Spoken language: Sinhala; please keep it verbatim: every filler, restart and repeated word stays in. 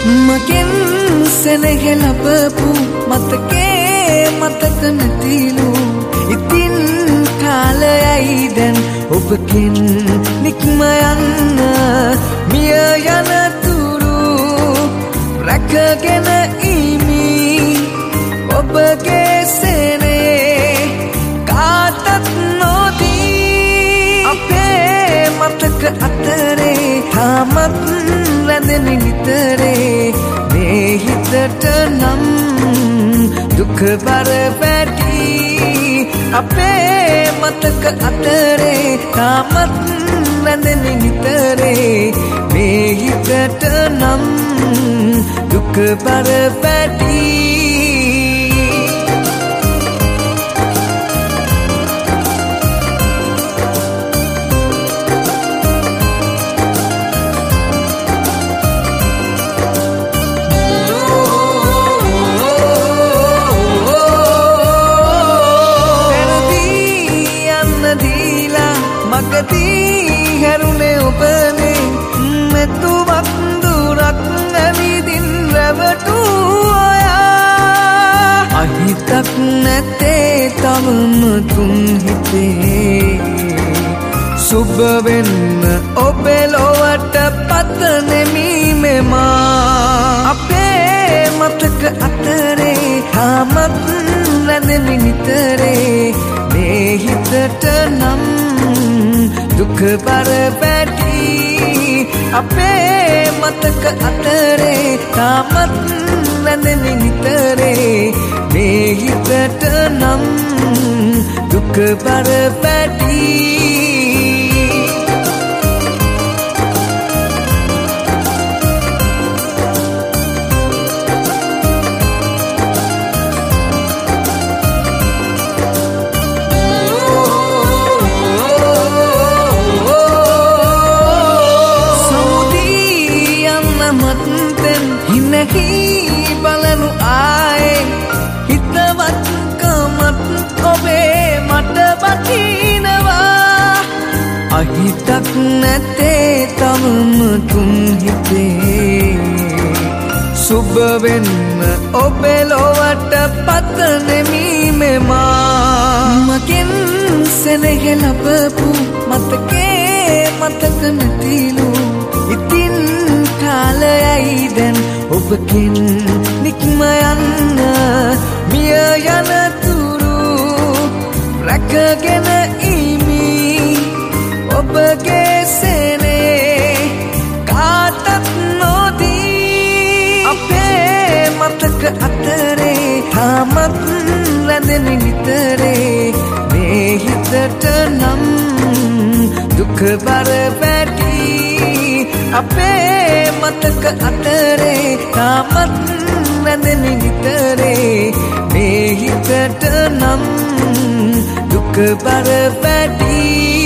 මගෙන් සෙනෙහ ලැබපු මතකේ මතක නැතිලු ඉතින් කාලයයි දැන් ඔබකින් නික්ම යන්න මිය යන තුරු රැකගෙන ඉමි ඔබගේ සෙනෙහ කාටත් නොදී අපේ මතක අතරේ තාමත් රැඳෙන නිතරේ මේ හිතට නම් දුක බර වැඩි අපේ මතක අතරේ තාමත් රැඳෙන නිතරේ මේ හිතට නම් දුක බර වැඩි මගදී හැරුණේ ඔබනේ මෙතුවක් දුරක් ඇවිදින් රැවටූ ඔයා අහිතක් නැතේ තවම තුන් හිතේ සුබ වෙන්න ඔබේ ලොවට පතනෙමි මෙමා අපේ මතක අතරේ තාමත් රැඳෙන නිතරේ මේ හිතට නම් දුක බර වැඩි අපේ මතක අතරේ තාමත් රැඳෙන නිතරේ මේ හිතට නම් දුක බර වැඩි බලනු ආයේ හිතවත් කමත් ඔබේ මට බකිනවා අහිතක් නැතේ තවම තුන් හිතේ සුබ වෙන්න ඔබේ ලොවට පතනෙමි මෙමා මගෙන් සෙනෙහ ලැබපු මතකේ මතක නැතිලු ඉතින් කාලයයි දැන් ඔබකින් නික්ම යන්න මිය යන තුරු රැකගෙන ඉමි ඔබගේ සෙනෙහ කාටත් නොදී අපේ මතක අතරේ තාමත් රැඳෙන නිතරේ මේ හිතට නම් දුක බර වැඩි අපේ මතක අතරේ තාමත් රැඳෙන නිතරේ මේ හිතට නම් දුක බර වැඩි